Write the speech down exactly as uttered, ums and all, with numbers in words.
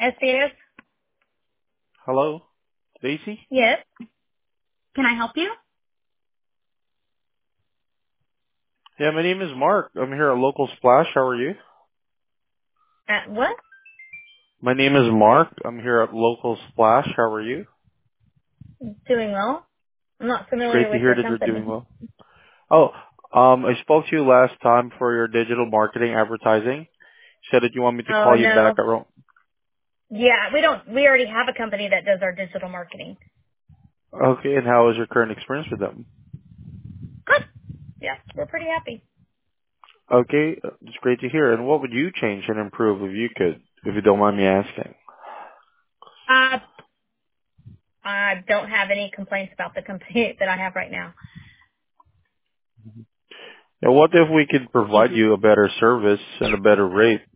S C S? Hello, Stacy? Yes. Can I help you? Yeah, my name is Mark. I'm here at Local Splash. How are you? At what? My name is Mark. I'm here at Local Splash. How are you? Doing well. I'm not It's familiar great to with hear your that you're doing company. well. Oh, um, I spoke to you last time for your digital marketing advertising. You said that you want me to Oh call you back no. around. Yeah, we don't. We already have a company that does our digital marketing. Okay, and how is your current experience with them? Good. Yeah, we're pretty happy. Okay, it's great to hear. And what would you change and improve if you could, if you don't mind me asking? Uh, I don't have any complaints about the company that I have right now. Now, what if we could provide you a better service and a better rate